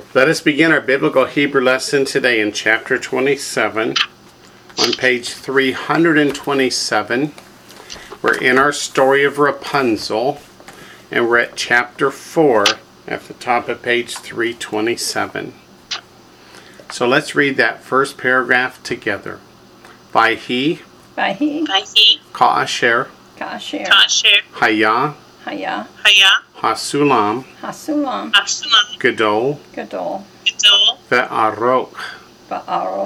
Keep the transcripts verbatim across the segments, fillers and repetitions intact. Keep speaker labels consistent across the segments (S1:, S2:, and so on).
S1: Let us begin our biblical Hebrew lesson today in chapter twenty-seven. On page three hundred twenty-seven, we're in our story of Rapunzel, and we're at chapter four at the top of page three twenty-seven. So let's read that first paragraph together. Vahi,
S2: Vahi,
S3: Vahi,
S1: Ka'asher,
S2: Ka'asher,
S3: Ka'asher,
S1: Haya,
S2: Haya,
S3: Haya,
S1: Hasulam,
S2: Hasulam,
S3: Absalom,
S1: Gadol,
S2: Gadol,
S3: Gadol,
S1: Ve'arok,
S2: Ba'aro,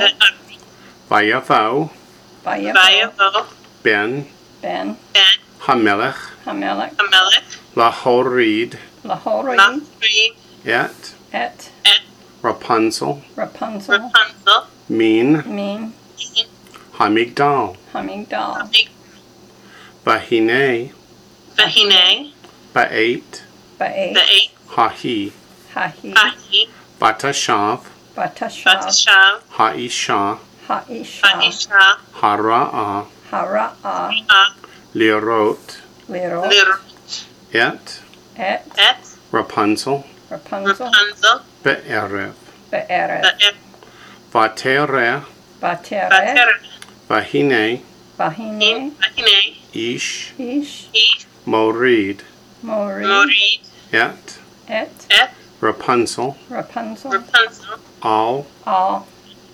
S1: Vayavo,
S2: Vayavo,
S3: Vayavo,
S1: Ben,
S2: Ben,
S3: Ben,
S1: Hamelech,
S2: Hamelech,
S3: Hamelech,
S1: Lahorid,
S2: Lahorid,
S3: Lahorid,
S1: Et,
S2: Et,
S3: Et,
S1: Rapunzel,
S2: Rapunzel,
S3: Rapunzel,
S1: Min,
S2: Min,
S3: Min,
S1: Hamigdal,
S2: Hamigdal,
S3: Hamig,
S1: Vahine,
S3: Vahine,
S1: Ba'et,
S2: Ba'et,
S3: Ba'et,
S1: Hahi,
S2: Hahi,
S3: Hahi,
S1: Batashav,
S2: Batashav,
S3: Batashav,
S1: Ha'isha,
S2: Ha'isha,
S3: Ha'isha,
S1: Hara'a,
S2: Hara'a,
S3: Ha'ah,
S1: Lirot,
S2: Lirot,
S3: Lir,
S1: Et,
S2: Et,
S3: Et,
S1: Rapunzel,
S2: Rapunzel,
S3: Rapunzel,
S1: Be'erev,
S2: Be'eret,
S3: Ba'et,
S1: Vatere,
S2: Bateret,
S3: Bater,
S1: Vahine,
S2: Bahine,
S3: Vahine,
S1: Ish,
S2: Ish,
S3: Ish,
S1: Morid,
S2: Morid,
S3: Morid,
S1: Et,
S2: Et,
S3: Et,
S1: Rapunzel,
S2: Rapunzel,
S3: Rapunzel,
S1: Al,
S2: Al,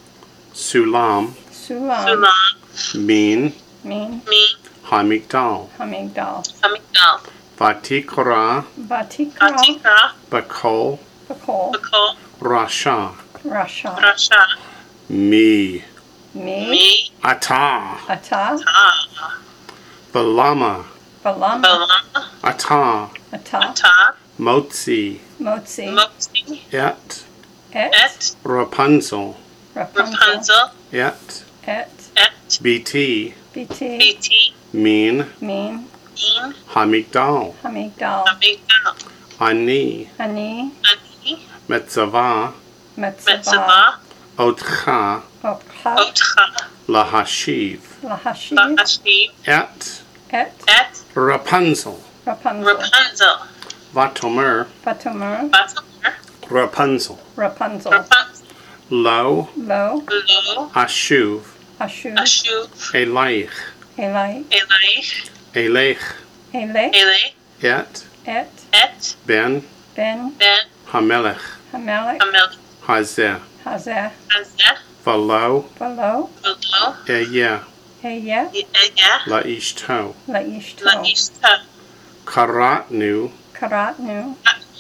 S1: Sulam,
S2: Sulam,
S3: Sulam,
S1: Min,
S2: Min,
S3: Min,
S1: Hamigdal,
S2: Hamigdal,
S3: Hamigdal,
S1: Vatikra,
S2: Vatikra,
S3: Vatikra,
S1: Bakol,
S2: Bakol,
S3: Bakol,
S1: Rasha,
S2: Rasha,
S3: Rasha,
S1: Mi,
S2: Mi,
S3: Mi,
S1: Ata,
S2: Ata,
S3: Ta,
S1: Balama,
S2: Balama,
S3: Balama,
S1: Ata,
S2: Ata,
S3: Ta,
S1: Motzi,
S2: Motzi,
S3: Motzi,
S1: Et,
S2: Et,
S3: Et,
S1: Rapunzel,
S2: Rapunzel,
S3: Rapunzel,
S1: Et,
S2: Et,
S3: Et,
S1: Bt,
S2: Biti,
S3: Biti,
S1: Min,
S2: Min,
S3: Min,
S1: Hamigdal,
S2: Hamigdal,
S3: Hamigdal,
S1: Ani,
S2: Ani,
S3: Ani,
S1: Metzavah,
S2: Metzavah,
S3: Metzavah,
S1: Otcha,
S2: Otcha,
S3: Otcha,
S1: Lahashiv,
S2: Lahashiv,
S3: Lahashiv,
S1: Et,
S2: Et,
S3: Et,
S1: Rapunzel,
S2: Rapunzel,
S3: Rapunzel,
S1: Vatomer,
S2: Fatomer,
S3: Batomer,
S1: Rapunzel,
S2: Rapunzel,
S3: Rapunzel,
S1: Lo,
S2: Lo,
S3: Lo,
S1: Ashuv,
S2: Ashuv,
S3: Ashuv,
S1: Elaich,
S2: Elai,
S3: Elaish,
S1: Elech,
S2: Ele,
S3: Ele,
S1: Et,
S2: Et,
S3: Et,
S1: Ben,
S2: Ben,
S3: Ben,
S1: Hamelech,
S2: Hamelech,
S3: Hamel,
S1: Hazeh,
S2: Hazeh,
S3: Hazeh,
S1: Valo,
S2: Valo,
S3: Velo,
S1: Eya,
S2: Eya,
S3: Eya,
S1: Laishto,
S2: Laishto,
S3: Laishta,
S1: Karatnu,
S2: Karatnu,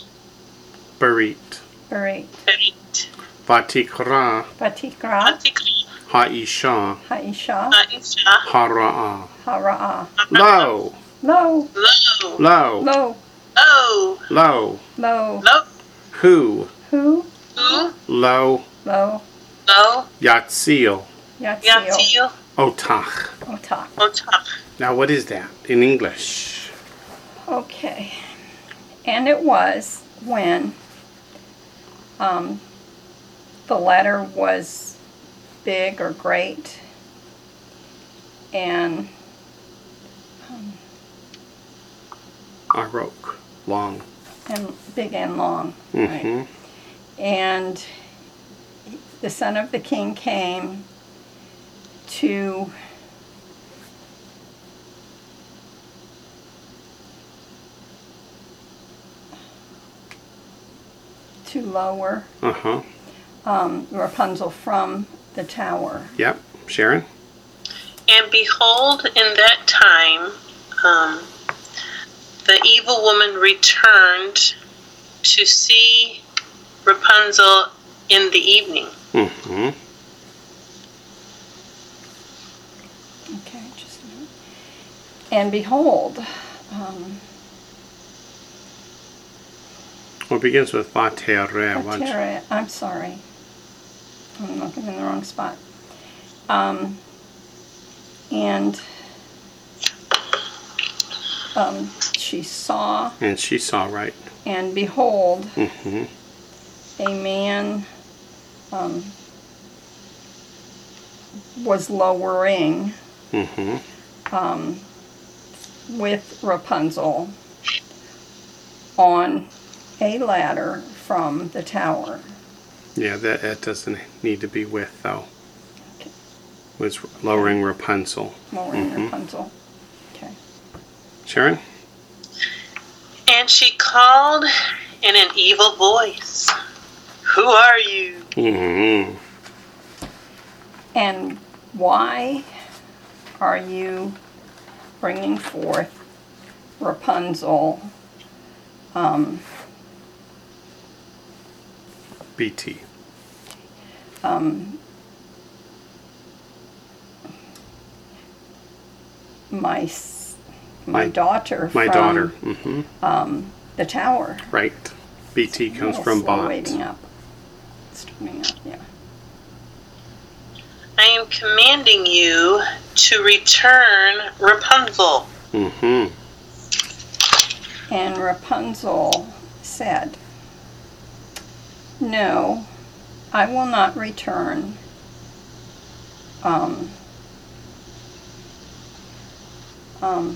S1: Berit,
S2: Berit,
S3: Berit,
S1: Vatikra,
S2: Vatikra,
S3: Vatikri,
S1: Ha'isha,
S2: Haisha,
S3: Aisha,
S1: Hara'a.
S2: Hara'a,
S1: Lo,
S2: Lo,
S3: Lo,
S1: Lo,
S2: Lo,
S3: Lo,
S1: Lo,
S2: Lo,
S3: Lo,
S1: Hu,
S2: Hu,
S3: Hu,
S1: Lo,
S2: Lo,
S3: Lo,
S1: Yatzil,
S2: Yatzil,
S3: Yatil,
S1: Otach.
S2: Otach.
S3: Otach.
S1: Now what is that in English?
S2: Okay. And it was when um, the letter was big or great and um,
S1: Arok, long.
S2: and big and long.
S1: Mm-hmm.
S2: Right? And the son of the king came to to lower
S1: Uh-huh.
S2: um, Rapunzel from the tower.
S1: Yep. Sharon?
S3: And behold, in that time, um, the evil woman returned to see Rapunzel in the evening.
S1: Mm-hmm.
S2: Okay, just a minute. And behold, um,
S1: Well, it begins with Vatere. Once.
S2: Vatera, I'm sorry. I'm looking in the wrong spot. Um, and um, she saw,
S1: And she saw, right?
S2: and behold,
S1: Mm-hmm.
S2: a man um, was lowering
S1: Mm-hmm.
S2: um, with Rapunzel on a ladder from the tower.
S1: Yeah, that, that doesn't need to be with, though.
S2: Okay.
S1: Was lowering Rapunzel.
S2: Lowering
S1: Mhm.
S2: Rapunzel. Okay.
S1: Sharon?
S3: And she called in an evil voice, "Who are you?"
S1: Mm-hmm.
S2: And why are you bringing forth Rapunzel? Um,
S1: B T.
S2: um, my s- my,
S1: My-
S2: daughter
S1: My
S2: from
S1: daughter. Mm-hmm.
S2: um, the tower.
S1: Right. B T comes
S2: Little
S1: from
S2: slow
S1: bot.
S2: waiting up. Starting up, yeah.
S3: I am commanding you to return Rapunzel.
S1: Mm-hmm.
S2: And Rapunzel said, "No, I will not return. Um, um,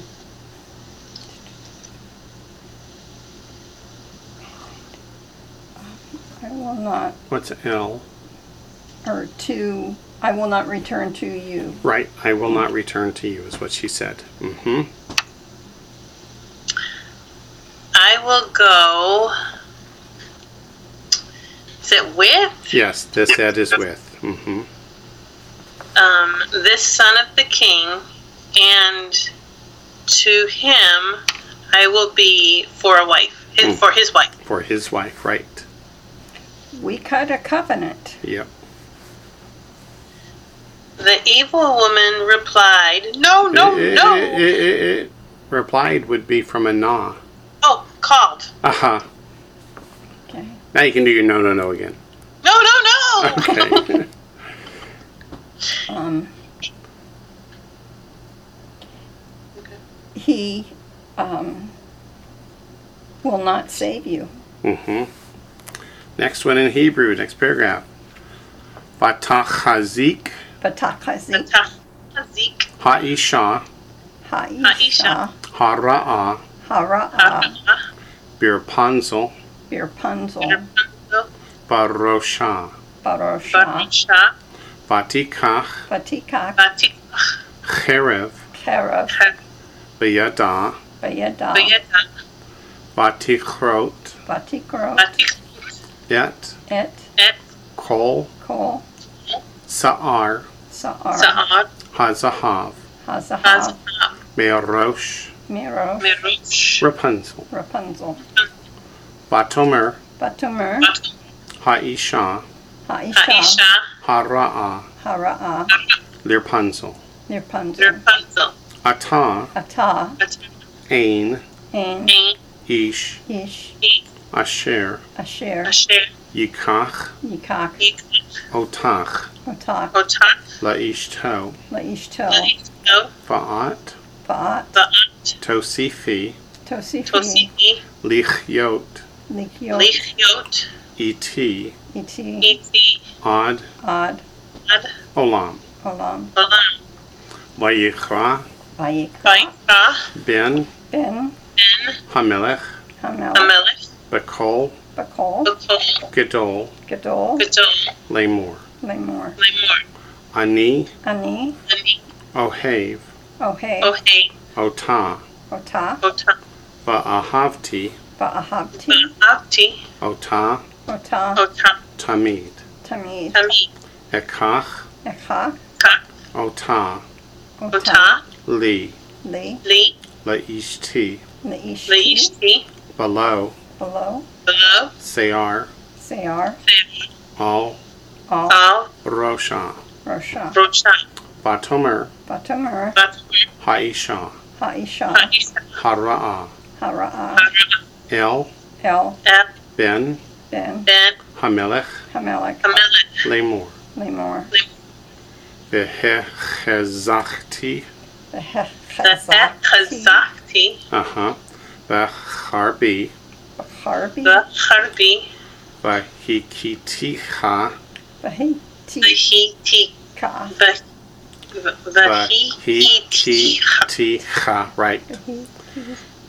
S2: I will not,
S1: What's L?
S2: or to, I will not return to you."
S1: Right. I will not return to you is what she said. Mm-hmm.
S3: I will go. Is it with?
S1: Yes, this Ed is with. Mm-hmm.
S3: Um, this son of the king, and to him I will be for a wife, his,
S1: Mm.
S3: for his wife.
S1: For his wife, right.
S2: We cut a covenant.
S1: Yep.
S3: The evil woman replied, "No, no,
S1: It-
S3: no."
S1: it- it- it- it replied would be from a na.
S3: Oh, called.
S1: Uh-huh.
S2: Okay.
S1: Now you can do your no, no, no again.
S3: No, no, no.
S1: Okay.
S2: Um, he um, will not save you.
S1: Mm-hmm. Next one in Hebrew, next paragraph. Vatachazik
S2: Vatachazik
S3: Zeke,
S1: ha'isha
S2: ha'isha
S1: hara'a
S2: hara'a
S1: birpanzel
S2: birpunzel
S1: barosha
S2: barosha
S3: Barisha,
S1: vatikach
S2: vatikach
S3: Batik,
S1: cherev
S2: kerev
S1: b'yada
S2: bayada
S3: Bayeta,
S1: vatichrot
S2: vatikrot
S3: Batik,
S1: et
S2: et
S3: Et,
S1: kol
S2: kol
S1: sa'ar
S2: sa'ar
S3: Sa'ad,
S1: hazahav
S2: hazahav
S3: Hazab,
S1: me'rosh
S2: miro
S3: Merush,
S1: Rapunzel
S2: Rapunzel
S1: vatomer
S2: Batumer
S1: ha'isha
S2: ha'isha
S3: Aisha,
S1: hara'a
S2: hara'a
S1: lirpunzel
S2: nirpunzel
S3: Rapunzel,
S1: ata
S2: ata
S1: ein
S2: ein
S3: Ain,
S1: ish
S2: ish
S1: asher
S2: asher
S3: Asher,
S1: yikach
S2: yikach
S3: Yik,
S1: otach
S2: otak
S3: Otak,
S1: la'ishto
S2: laishto
S3: Laishto,
S1: va'at
S2: ba'at
S3: Ba'at,
S1: tosifi
S2: tosifi
S3: Tosifi,
S1: lichyot
S2: likyot
S3: Lichiot,
S1: iti
S2: iti
S3: Iti,
S1: ad
S2: ad
S3: Ad,
S1: olam
S2: olam
S3: Olam,
S1: vayikra
S2: vayikra
S3: Vaikra,
S1: ben
S2: ben
S3: Ben,
S1: hamelech
S2: hamel
S3: Amelech,
S1: bakol
S2: bakol
S3: Bakol,
S1: gedol
S2: gadol
S3: Gadol,
S1: lemor
S2: lemor
S3: Lemor,
S1: ani
S2: ani
S3: Ani,
S1: ohev
S2: ohe
S3: Ohei,
S1: ota
S2: ota
S3: Ota,
S1: va'ahavti
S2: ba'ahavti
S3: Ba'avti,
S1: ota
S2: ota
S3: Ota,
S1: tamid
S2: tamid
S3: Tamid,
S1: ekach
S2: echak
S3: Kak,
S1: ota
S2: ota
S3: Ota,
S1: li
S2: li
S3: Li,
S1: laishti
S2: leishti
S3: Leishti,
S1: below
S2: below
S3: Below,
S1: sear
S2: sear
S3: Sevi,
S1: al
S2: all
S3: Al,
S1: rosha
S2: rosha
S3: Rocha,
S1: vatomer
S2: batumer
S3: Batmer,
S1: ha'isha
S2: ha'isha
S3: Ha'isha,
S1: hara'a
S2: hara'a
S3: Hara,
S1: el
S2: el
S3: El,
S1: ben
S2: ben
S3: Ben,
S1: hamelech
S2: hamelech
S3: Amelech,
S1: lemor
S2: lemor
S1: vehechezachti
S2: behechazakti
S3: Chazakti,
S1: uh-huh vecharbi
S2: bacharbi
S3: Bacharbi,
S1: vahikiticha
S2: bahitika
S3: Vahi, Vahi,
S1: vahikiticha right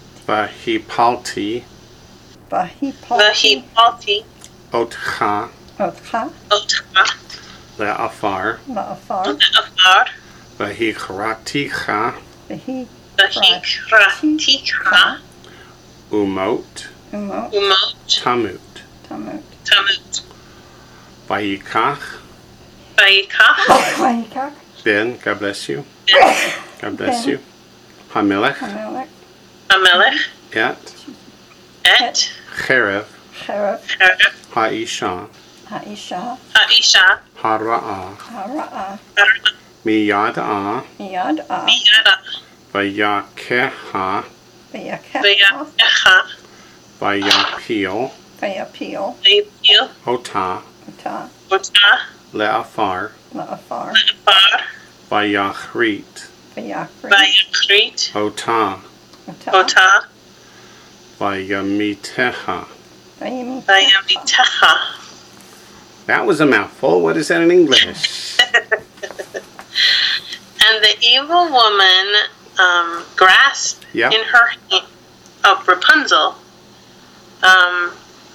S1: vahipalti
S2: bahipalti
S3: Vahipalti,
S1: otcha
S2: Otcha.
S3: Otah.
S1: Le'afar.
S2: La'afar.
S3: Le'afar.
S1: V'hikraticha.
S2: Vehi.
S3: V'hikraticha.
S1: Umot.
S2: Umot.
S3: Umot.
S1: Tamut.
S2: Tamut.
S3: Tamut.
S1: Vayikach.
S3: Vayikach.
S2: Vayikach.
S1: Ben. God bless you. God bless
S2: Ben.
S1: you. Hamelech.
S2: Hamelech.
S3: Amelech.
S1: Et.
S3: Et.
S1: Cherev.
S2: Cherev.
S3: Cherev.
S1: Ha'isha.
S2: Ha'isha.
S3: Ha'isha.
S1: Hara'ah.
S2: Hara'ah.
S1: Miyad'ah.
S2: Miyad'ah.
S3: Miyada.
S1: Vayakeha.
S2: Vayakecha.
S3: Vayakecha.
S1: Vayapil.
S2: Vayapil.
S3: Vayapil.
S1: Otah.
S2: Otah.
S3: Otah.
S1: Le'afar.
S2: La'afar.
S3: Le'afar.
S1: Vayachrit.
S2: Vayachrit.
S3: Vayachrit.
S1: Otah.
S2: Otah.
S3: Otah.
S1: Vayamiteha.
S2: Vayamitecha.
S3: Vayamitecha.
S1: That was a mouthful. What is that in English?
S3: And the evil woman um, grasped
S1: Yeah.
S3: in her hand, oh, Rapunzel, um,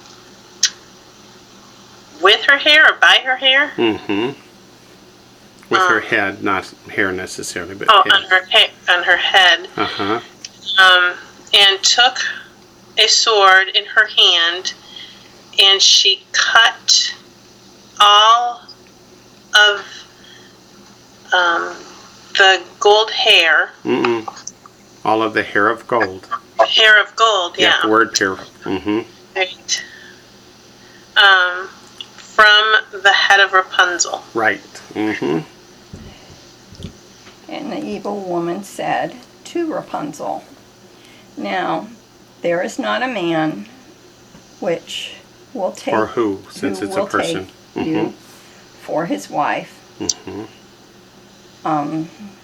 S3: with her hair or by her hair?
S1: Mm-hmm. With her
S3: Um,
S1: head, not hair necessarily, but
S3: Oh,
S1: head.
S3: on her he- on her head,
S1: Uh-huh.
S3: um, and took a sword in her hand, and she cut all of um, the gold hair,
S1: Mm-mm. All of the hair of gold.
S3: hair of gold,
S1: Yeah,
S3: yeah,
S1: the word hair. Mm-hmm.
S3: right, um, from the head of Rapunzel.
S1: Right. Mm-hmm.
S2: And the evil woman said to Rapunzel, Now, there is not a man which will take
S1: Or who, since
S2: who
S1: it's a
S2: will
S1: person.
S2: take you
S1: Mm-hmm.
S2: for his wife.
S1: Mm-hmm.
S2: Um,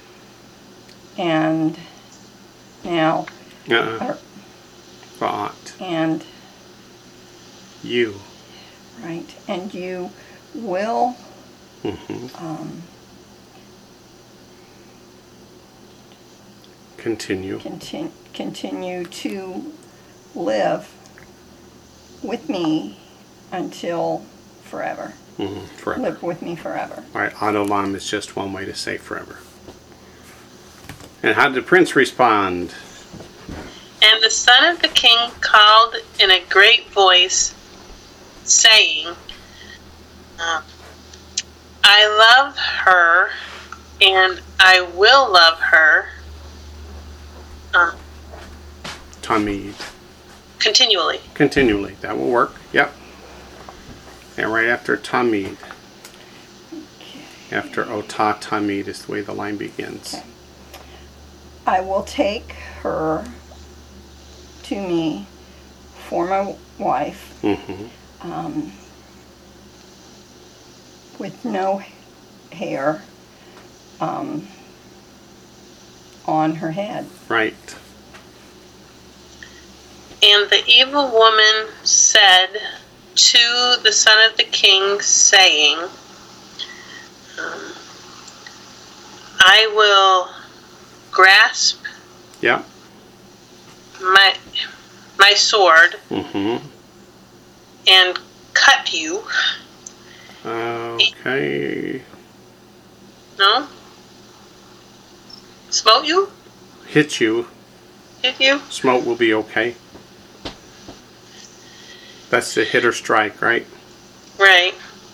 S2: and now,
S1: Uh-uh.
S2: or-
S1: But
S2: and
S1: you.
S2: right, and you will
S1: Mm-hmm.
S2: um,
S1: Continue.
S2: continue continue to live with me until forever.
S1: Mm-hmm. Forever.
S2: Live with me forever.
S1: All right, Adolam is just one way to say forever. And how did the prince respond?
S3: And the son of the king called in a great voice, saying, uh, I love her, and I will love her uh,
S1: Tamid.
S3: continually.
S1: Continually. That will work. Yep. And right after Tamid. After Otah Tamid is the way the line begins.
S2: Okay. I will take her to me for my wife,
S1: Mm-hmm.
S2: um, with no hair um, on her head.
S1: Right.
S3: And the evil woman said to the son of the king, saying, um, I will grasp
S1: Yep.
S3: my my sword
S1: Mm-hmm.
S3: and cut you.
S1: Okay.
S3: No? Smote you?
S1: Hit you.
S3: Hit you?
S1: Smote will be okay. That's the hit or strike, right?
S3: Right.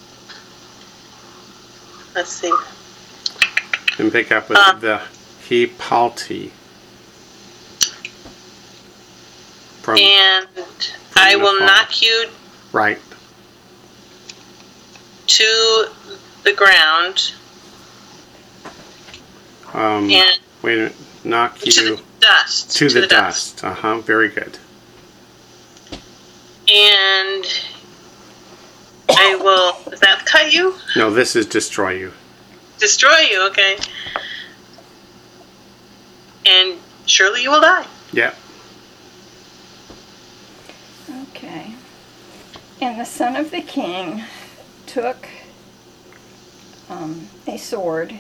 S3: Let's see.
S1: And pick up with
S3: Uh.
S1: the hipalti. From
S3: And I
S1: the
S3: will
S1: fall.
S3: knock you
S1: right.
S3: to the ground
S1: Um,
S3: and
S1: wait a minute. Knock
S3: to
S1: you
S3: the dust.
S1: to, the, dust. Uh huh. Very good.
S3: And I will. Does that cut you?
S1: No, this is destroy you.
S3: Destroy you, okay. And surely you will die.
S1: Yep.
S2: Okay. And the son of the king took um, a sword,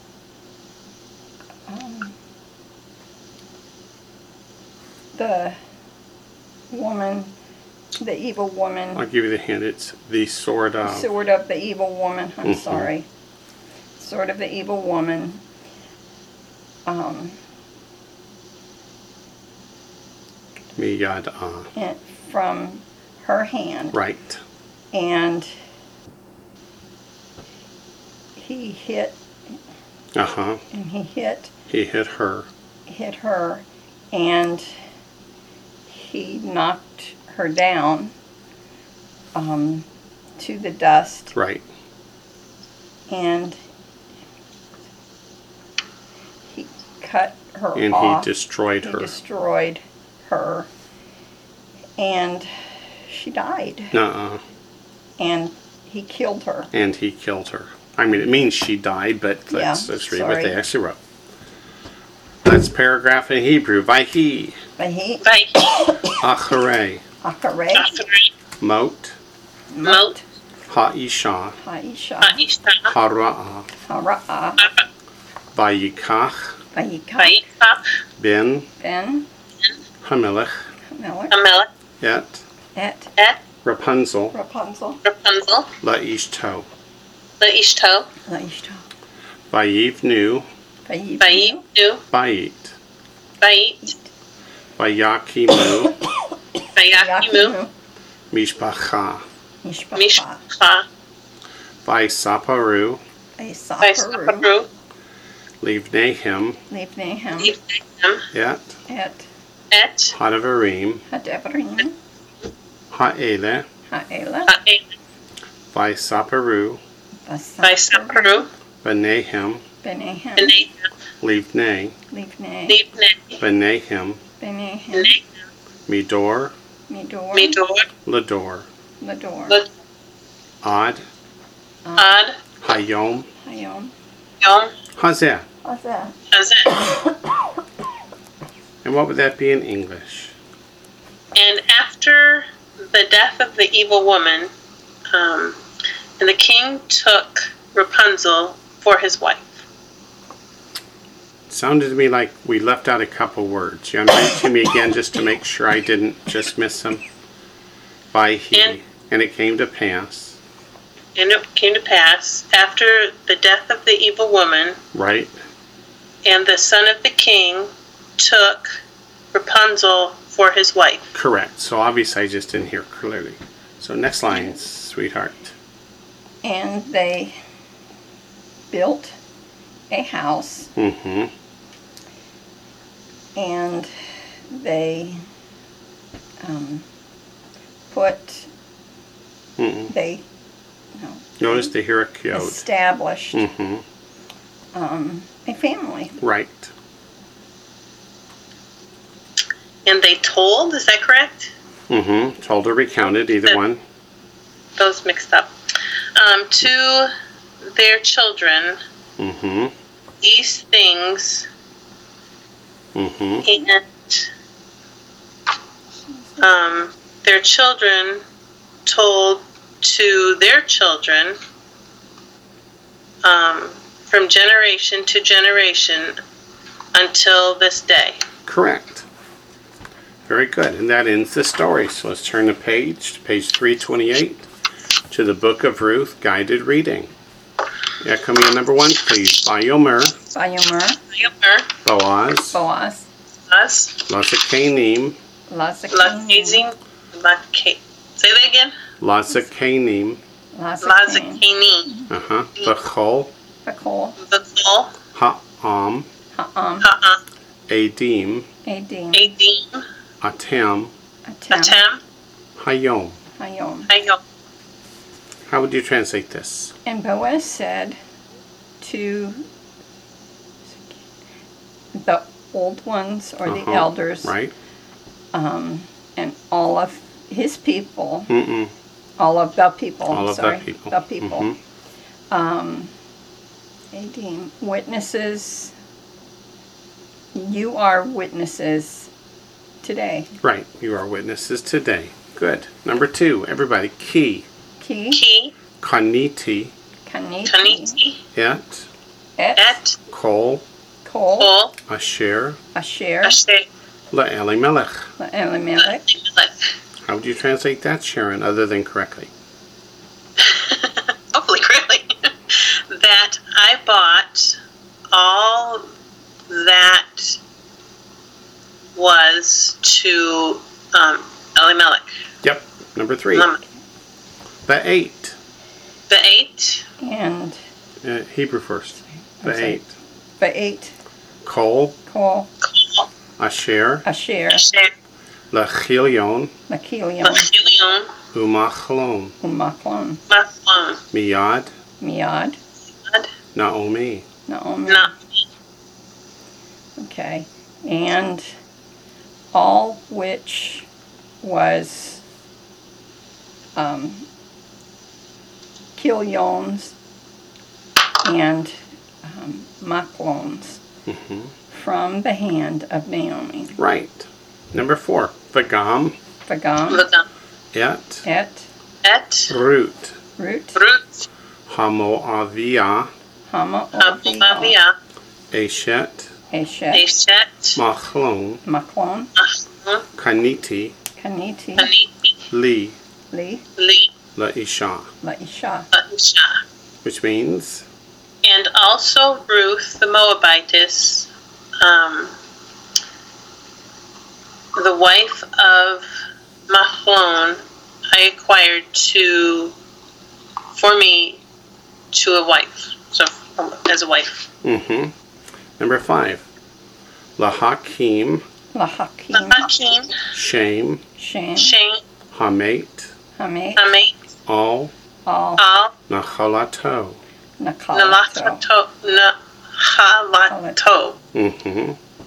S2: um, the woman the evil woman.
S1: I'll give you the hint. It's the sword of.
S2: Sword of the evil woman. I'm
S1: Mhm.
S2: sorry. Sword of the evil woman. Um,
S1: Miyad-ah.
S2: and from her hand.
S1: Right.
S2: And he hit,
S1: Uh-huh.
S2: and he hit,
S1: He hit her.
S2: hit her, and he knocked her down um, to the dust,
S1: Right.
S2: and he cut her
S1: And
S2: off.
S1: he destroyed
S2: He
S1: her.
S2: destroyed her, and she died,
S1: Uh-uh.
S2: and he killed her.
S1: And he killed her. I mean, it means she died, but let's,
S2: Yeah,
S1: let's read what
S2: sorry.
S1: they actually wrote. That's paragraph in Hebrew. Vayhi,
S2: But he,
S3: Vayhi,
S1: acharei,
S2: Acharei,
S3: Acharei,
S1: mot,
S3: Mot,
S1: ha'isha,
S2: Haisha,
S3: Ha'isha,
S1: hara'ah,
S2: Hara'ah,
S1: vayikach,
S2: Vayikach,
S3: Vayikach,
S1: ben
S2: Ben,
S1: hamelech,
S2: Melech,
S3: Amalek,
S1: et
S2: Et,
S3: Et,
S1: Rapunzel,
S2: Rapunzel,
S3: Rapunzel,
S1: la'ishto,
S3: Laishto,
S2: Laishto,
S1: vayivnu,
S2: Vayivnu,
S3: Vayivnu,
S1: bayit,
S3: Vayit,
S1: vayakimu,
S3: Vayakimu,
S1: mishpacha,
S2: Mishpacha,
S3: Mishpacha,
S1: vaysaparu,
S2: Vaysaparu,
S3: Vaysaparu,
S1: livnehem,
S2: Livnehem,
S3: Livnehem,
S1: et
S2: Et,
S3: Et,
S1: hadavarim,
S2: Hadevrim,
S1: ha'ele,
S2: Ha'ela,
S3: Ha'el,
S1: vaysaparu,
S3: Vaysaparu,
S1: benehem,
S2: Benehem,
S3: Benehem,
S1: livnei,
S2: Livne,
S3: Livnei,
S1: benehem,
S2: Benehem,
S3: Benehem,
S1: midor,
S2: Midor,
S3: Midor,
S1: lador,
S2: Lador,
S3: Lad,
S1: ad,
S3: Ad,
S1: hayom,
S2: Hayom,
S3: Yom,
S1: hazeh.
S2: Hazeh,
S3: Hazeh.
S1: And what would that be in English?
S3: And after the death of the evil woman, um, and the king took Rapunzel for his wife.
S1: Sounded to me like we left out a couple words. You want to read it to me again just to make sure I didn't just miss them? By he.
S3: And-
S1: And it came to pass.
S3: And it came to pass, after the death of the evil woman,
S1: Right?
S3: and the son of the king took Rapunzel for his wife.
S1: Correct. So obviously I just didn't hear clearly. So next line, sweetheart.
S2: and they built a house,
S1: Mm-hmm.
S2: and they um, put,
S1: Mm-mm.
S2: they, no,
S1: Notice the here a kyod.
S2: established
S1: Mm-hmm.
S2: um, a family.
S1: Right.
S3: And they told, is that correct?
S1: Mm-hmm. Told or recounted, either
S3: Yeah.
S1: one.
S3: Those mixed up. Um, to their children,
S1: Mm-hmm.
S3: these things,
S1: Mm-hmm.
S3: and um, their children told to their children um, from generation to generation until this day.
S1: Correct. Very good. And that ends the story. So let's turn the page to page three twenty-eight to the Book of Ruth Guided Reading. Yeah, come in number one, please. Vayomer,
S2: Vayomer,
S3: Yomer,
S1: Boaz,
S2: Boaz,
S3: Laz,
S1: Lazakanim,
S2: Lazakanim,
S3: Lazazim, Lake. Say that again.
S1: Lazakanim,
S2: Lazakanim,
S3: Lazakini,
S1: uh-huh, Bechol,
S2: Bakol,
S3: Bethel,
S1: Ha'am,
S2: Ha'am,
S3: Ha'am,
S1: Adim,
S2: Adim,
S3: Adim,
S1: Atem,
S2: Atem,
S3: Atem,
S1: Hayom.
S2: Hayom.
S3: Hayom.
S1: How would you translate this?
S2: And Boaz said to the old ones or the
S1: Uh-huh,
S2: elders,
S1: Right?
S2: um, and all of his people,
S1: Mm-mm.
S2: all of the people,
S1: All of the
S2: sorry,
S1: people.
S2: the people,
S1: Mhm.
S2: um, eighteen, witnesses, you are witnesses today.
S1: Right. You are witnesses today. Good. Number two, everybody. Ki,
S2: Ki,
S3: Ki,
S1: Kaniti,
S2: Kaniti,
S3: Taniti,
S1: Et,
S2: Et,
S3: Et,
S1: Kol,
S2: Kol,
S3: Kol,
S1: Asher,
S2: Asher,
S3: Asher,
S1: La'elimelech.
S2: Elimelech,
S3: Elimelech,
S1: How would you translate that, Sharon, other than correctly?
S3: Hopefully correctly. That I bought all that was to um, Elimelech.
S1: Yep. Number three.
S3: Elimelech.
S1: Ba'et.
S3: Ba'et.
S2: And
S1: Uh, Hebrew first.
S2: I'm sorry.
S1: Ba'et.
S2: Ba'et,
S1: Kol.
S2: Kol,
S1: Asher.
S2: Asher,
S3: Asher.
S1: Lachilion.
S2: Machilion,
S3: Machilion.
S1: Umachlon.
S2: Umachlon,
S3: Machlon.
S1: Miyad.
S2: Miad,
S1: Naomi.
S2: Naomi.
S3: No.
S2: Okay. And all which was um, Kilion's and um, Machlon's
S1: Mm-hmm.
S2: from the hand of Naomi.
S1: Right. Number four. Vagam.
S2: Vagam,
S3: Vagam.
S1: Et.
S2: Et,
S3: Et.
S1: Root.
S2: Root,
S3: Ruth.
S1: Hamoavia.
S2: Hama, Ovi,
S3: Abavia.
S1: Eshet.
S2: Eshet,
S3: Eshet.
S1: Machlon.
S2: Machlon,
S3: Machlon.
S1: Kaniti.
S2: Kaniti,
S3: Aniti.
S1: Li.
S2: Li,
S3: Li.
S1: Laisha.
S2: Laisha,
S3: Laisha.
S1: Which means.
S3: And also Ruth the Moabitess, um, the wife of Machlon, I acquired to for me to a wife, so um, as a wife.
S1: Mm-hmm. Number five. Lahakim.
S2: Lahakim,
S3: Hakim,
S1: Shame.
S2: Shem,
S3: Shane,
S1: Hamet.
S2: Hamet,
S3: Hamet,
S1: All.
S2: Al,
S3: Al,
S1: Nachalato.
S2: Nakalato.
S3: Nalakato, Nahalato.
S1: Mm-hmm.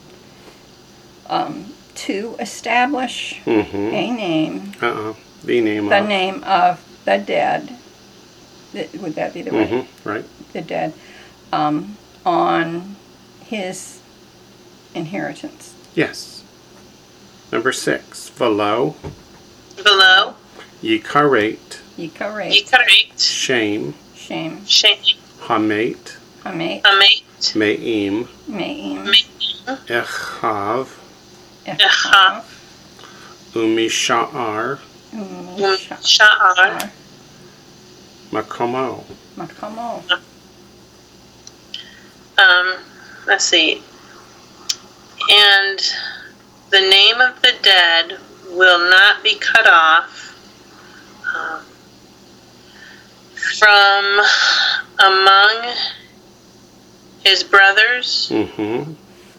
S2: Um, to establish
S1: Mm-hmm.
S2: a name,
S1: Uh-oh. The name
S2: the
S1: of.
S2: name of the dead, the, would that be the right?
S1: Mm-hmm. Right.
S2: The dead, um, on his inheritance.
S1: Yes. Number six. Velo.
S3: Below,
S1: Yikaret.
S2: Yikaret,
S3: Yikaret,
S1: Shame.
S2: Shem,
S3: Shane,
S1: Hamet.
S2: Hamet,
S3: Hamet,
S1: Me'im.
S2: Meim,
S3: Meim,
S1: Echav.
S3: Echav,
S1: Umisha'ar.
S2: Umisha,
S3: Sha'ar,
S1: Makomo.
S2: Makamo,
S3: um, let's see, and the name of the dead will not be cut off um, from among his brothers
S1: Mm-hmm.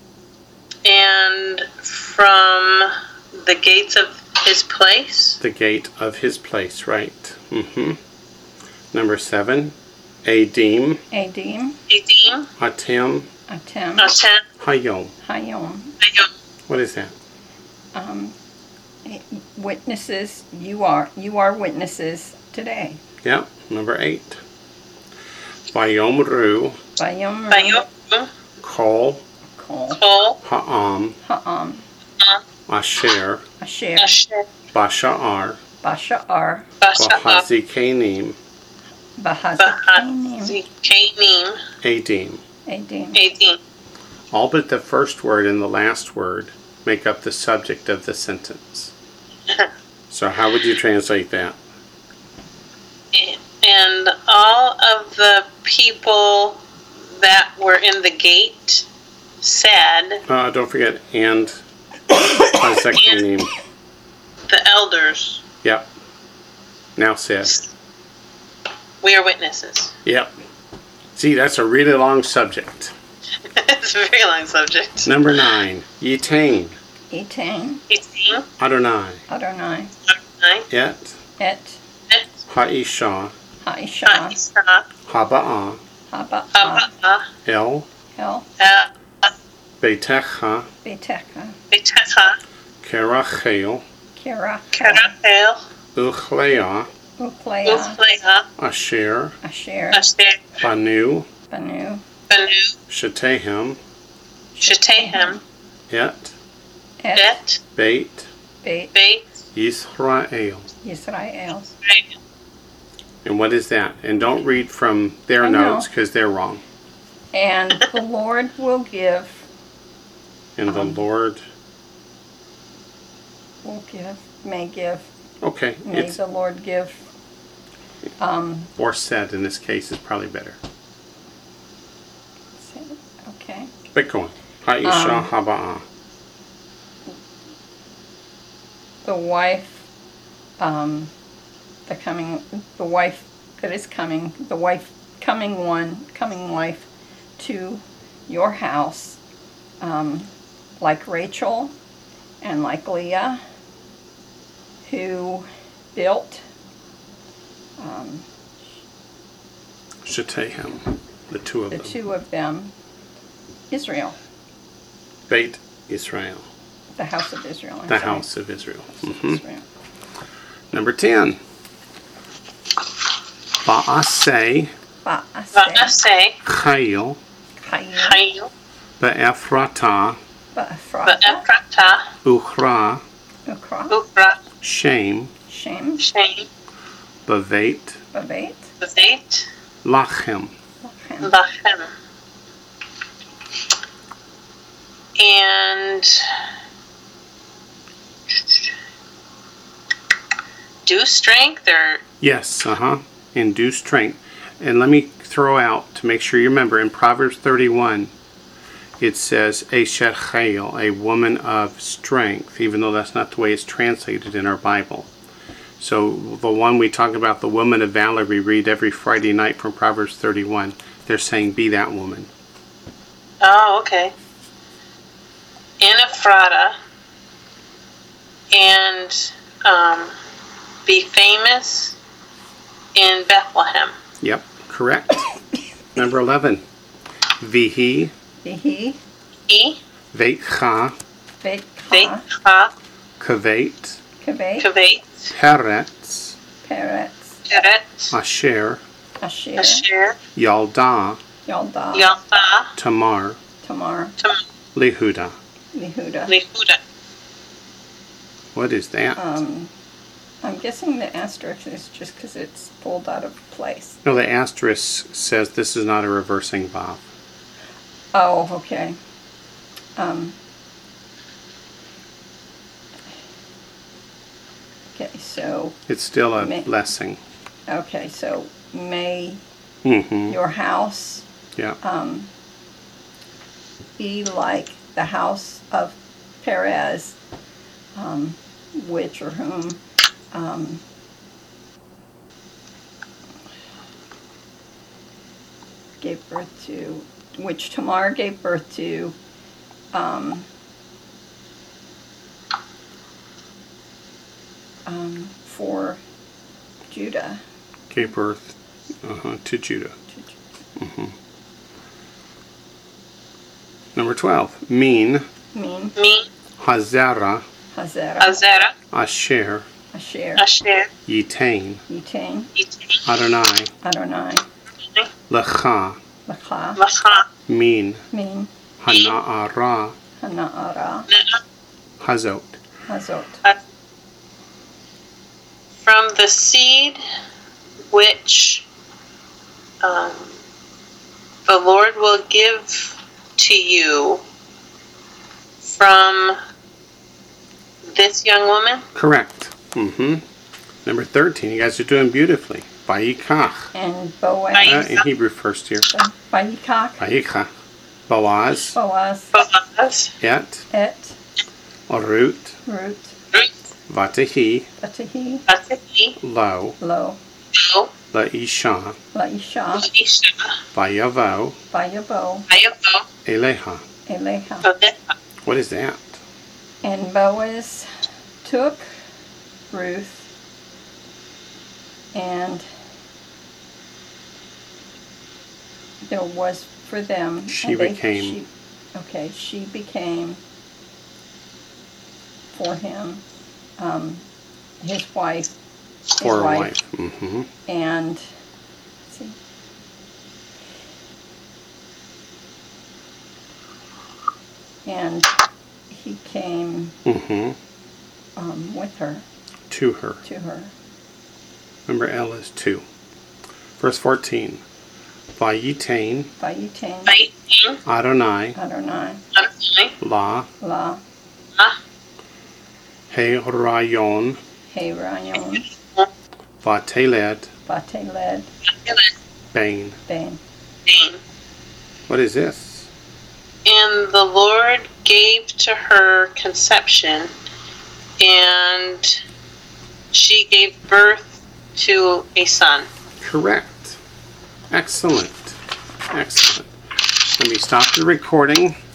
S3: and from the gates of his place.
S1: The gate of his place, right. Mm-hmm. Number seven. Adim.
S2: Adim,
S3: Edim,
S1: Atem.
S2: Atem,
S3: Atem,
S1: Hayom.
S2: Hayom,
S3: Ayom,
S1: What is that?
S2: um, witnesses, you are, you are witnesses today.
S1: Yep. Number eight. Vayomru.
S2: Bayom,
S3: Bayom,
S1: Kol.
S2: Kol,
S3: Kol,
S1: Ha'am.
S2: Ha'am,
S1: Asher.
S2: Asher,
S3: Asher,
S1: Basha'ar.
S2: Basha'ar,
S3: Basha'ar,
S1: Bahazikenim.
S2: Bahazikanim,
S3: Bahazikanim,
S1: Adim.
S2: Adim,
S3: Edim.
S1: All but the first word and the last word make up the subject of the sentence. So how would you translate that?
S3: And all of the people that were in the gate said,
S1: Uh, don't forget, and Bahazikenim.
S3: the elders,
S1: Yep. Now said.
S3: we are witnesses.
S1: Yep. See, that's a really long subject.
S3: It's a very long subject.
S1: Number nine. Yitain.
S2: Etain,
S3: Edim,
S1: Adonai.
S2: Adonai,
S3: Adonai,
S1: Et.
S2: Et,
S3: Et,
S1: Ha'isha.
S2: Ha'isha,
S3: Ha'isha,
S1: Haba'ah.
S2: Haba'ah,
S3: Haba'a,
S1: El.
S2: El,
S3: El,
S1: Beitecha.
S2: Betecha,
S3: Betecha,
S1: Kerachel.
S2: Kira,
S3: Karachel,
S1: Uchleah.
S2: Uklea,
S3: Uthleah,
S1: Asher.
S2: Asher,
S3: Asher,
S1: Banu.
S2: Banu,
S3: Banu,
S1: Shetehem.
S3: Shetehem,
S1: Et.
S2: Et,
S3: Et,
S1: Beit.
S2: Beit,
S3: Beit,
S1: Yisrael.
S2: Yisrael.
S3: Israel.
S1: And what is that? And don't read from their
S2: I know.
S1: notes because they're wrong.
S2: And the Lord will give,
S1: And the
S2: Um.
S1: Lord.
S2: will give, may give
S1: Okay.
S2: May
S1: It's,
S2: the Lord give. Um,
S1: or said in this case is probably better.
S2: okay.
S1: But go on. Ha'isha
S2: Um,
S1: haba'a.
S2: The wife, um, the coming, the wife that is coming, the wife, coming one, coming wife to your house, um, like Rachel and like Leah, who built, um,
S1: Shetehem. The two of
S2: the
S1: them.
S2: two of them, Israel,
S1: Beit Israel.
S2: the house of Israel. I'm
S1: The
S2: sorry.
S1: house of Israel.
S2: House of
S1: Mhm.
S2: Israel.
S1: Number ten. Ba'aseh
S2: Ba'aseh,
S3: Va'aseh
S1: chayil
S2: Chayil,
S3: Chayil
S1: be'ephrata
S2: Ba'ephrata,
S3: Ba'ephrata
S1: uchra
S2: Ukra,
S3: Ukra
S1: shem
S2: Shem,
S3: Shem
S1: beveit
S2: Bavait,
S3: Baveit
S1: lachem.
S2: Lachem.
S3: Lachem. And do strength or
S1: Yes, uh-huh. In due strength. And let me throw out, to make sure you remember, in Proverbs thirty-one, it says, Esher Chayil, a woman of strength, even though that's not the way it's translated in our Bible. So the one we talk about, the woman of valor, we read every Friday night from Proverbs thirty-one. They're saying, be that woman.
S3: oh okay. In Ephrata and um, be famous in Bethlehem.
S1: Yep, correct. Number eleven. Vihi,
S2: Vihi,
S3: E
S1: Veitcha,
S2: Veitcha,
S3: Veitcha
S1: Kaveit,
S2: Kaveit,
S3: Kaveit
S1: Peretz,
S2: Peretz,
S3: Peret
S1: Asher,
S2: Asher,
S3: Asher
S1: Yalda,
S2: Yalda,
S3: Yalda
S1: Tamar,
S2: Tamar,
S1: Lehuda.
S2: Yehuda.
S3: Lehuda.
S1: What is that?
S2: Um, I'm guessing the asterisk is just because it's pulled out of place.
S1: No, the asterisk says this is not a reversing vav.
S2: Oh, okay. Um, okay, so,
S1: It's still a
S2: May-
S1: blessing.
S2: okay, so may
S1: Mm-hmm.
S2: your house
S1: Yeah.
S2: um, be like the house of Perez, um, which or whom um, gave birth to, which Tamar gave birth to, um, um, for Judah.
S1: Gave birth uh-huh, to Judah.
S2: To Ju-
S1: Mm-hmm. Number twelve. Min,
S2: Mean,
S3: Me
S1: Hazara,
S2: Hazara,
S3: Azera
S1: Asher,
S2: Asher,
S3: Asher
S1: Yitain,
S2: Yitain,
S3: Yitain
S1: Adonai,
S2: Adonai,
S1: Lecha,
S2: Lecha,
S3: Lacha
S1: Min,
S2: Mean,
S1: Hana'ara,
S2: Hana'ara,
S1: Hazot.
S2: Hazot,
S3: from the seed which um, the Lord will give to you from this young woman.
S1: Correct. Mm-hmm. Number thirteen. You guys are doing beautifully. Vayikach.
S2: and Boaz,
S1: Uh, in Hebrew first here.
S2: Vayikach,
S1: Vayikach. Boaz,
S2: Boaz,
S3: Boaz,
S1: Et,
S2: Et,
S1: Ruth,
S2: Ruth,
S3: Ruth,
S1: Vatahi,
S2: Batahi,
S3: Batahi,
S1: Lo,
S2: Lo,
S3: Lo,
S1: Laisha,
S2: Laisha,
S3: Elisha,
S1: Vayavo,
S2: Vayabo,
S3: Ayavo,
S1: Eleha.
S2: Eleha.
S3: Odeha.
S1: What is that?
S2: And Boaz took Ruth and there was for them.
S1: She
S2: and they-
S1: became-
S2: she- okay, she became for him um, his wife. his
S1: For a wife. Mm-hmm.
S2: And let's see. And he came
S1: Mm-hmm.
S2: um, with her
S1: To her.
S2: to her.
S1: Remember, L is two. Verse fourteen. Vayitain,
S2: Vayitain,
S3: Vaitin,
S1: Adonai,
S2: Adonai,
S3: Adonai,
S1: La,
S2: La,
S3: La,
S1: He Rayon,
S2: Vate-rayon,
S1: Vateled,
S2: vate-led,
S1: Bane.
S2: bane.
S1: What is this?
S3: And the Lord gave to her conception, and she gave birth to a son.
S1: Correct. Excellent. Excellent. Let me stop the recording.